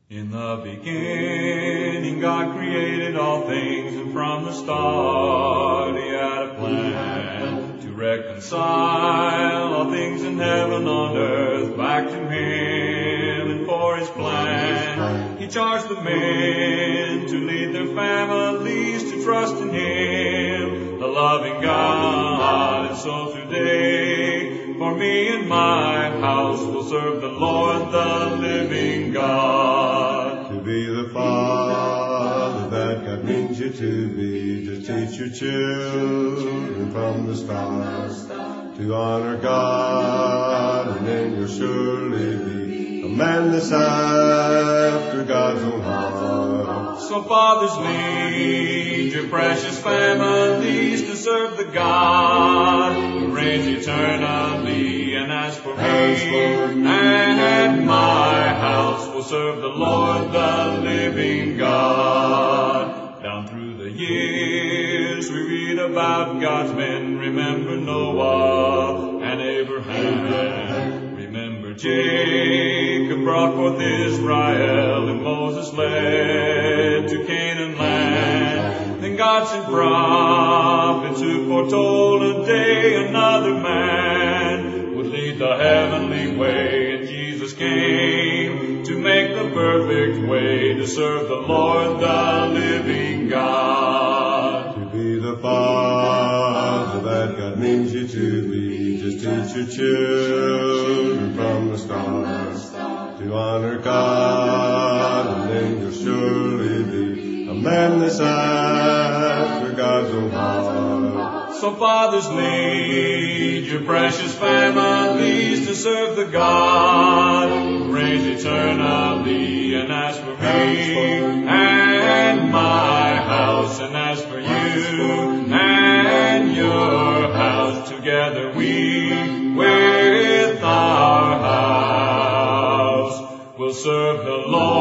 In the beginning God created all things, and from the start He had a plan to reconcile all things in heaven on earth back to Him. And for His plan He charged the men to lead their families to trust in Him, the loving God. And so today, for me and my house, we'll serve the Lord, the living God. To be the father that God means you to be, to teach your children from the start to honor God, and then you'll surely be a man that's after God's own heart. So fathers, lead your precious families to serve the God who reigns eternally. And as for me and my house, we'll serve the Lord, the living God. Down through the years we read about God's men. Remember Noah and Abraham. Remember Jacob brought forth Israel, and Moses led to Canaan land. Then God sent prophets who foretold a day another man would lead the heavenly way. And Jesus came to make the perfect way to serve the Lord, the living God. To be the father that God means you to be, just teach your children from the start to honor God, and then you'll surely be a man that's after God's own heart. So fathers, lead your precious families to serve the God who reigns eternally. And as for me and my house, and as for you and your house, together we with our house will serve the Lord.